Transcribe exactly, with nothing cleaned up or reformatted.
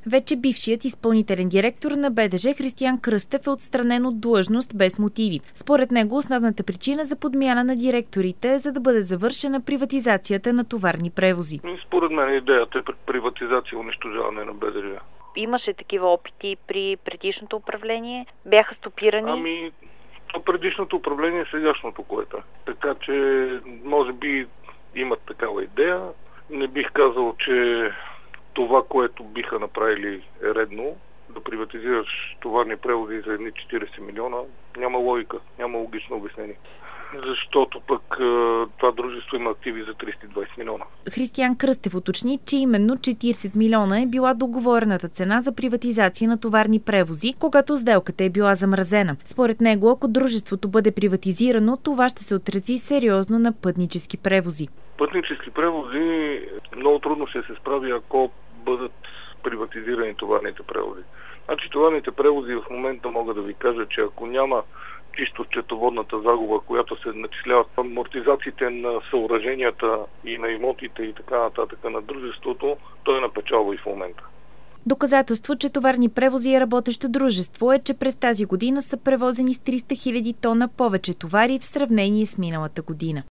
Вече бившият изпълнителен директор на Б Д Ж Християн Кръстев е отстранен от длъжност без мотиви. Според него основната причина за подмяна на директорите е за да бъде завършена приватизацията на товарни превози. Според мен идеята е приватизация и унищожаване на Б Д Ж. Имаше такива опити при предишното управление? Бяха стопирани? Ами, то предишното управление е сегашното, което е. Така че, може би имат такава идея. Не бих казал, че това, което биха направили е редно. Да приватизираш товарни превози за едни четирийсет милиона, няма логика, няма логично обяснение. Защото пък това дружество има активи за триста и двайсет милиона. Християн Кръстев уточни, че именно четирийсет милиона е била договорената цена за приватизация на товарни превози, когато сделката е била замразена. Според него, ако дружеството бъде приватизирано, това ще се отрази сериозно на пътнически превози. Пътнически превози много трудно ще се справи, ако бъдат приватизирани товарните превози. Значи товарните превози в момента мога да ви кажа, че ако няма чисто счетоводната загуба, която се начисляват амортизациите на съоръженията и на имотите и така нататък на дружеството, той е на печалба и в момента. Доказателство, че товарни превози е работещо дружество е, че през тази година са превозени с триста хиляди тона повече товари в сравнение с миналата година.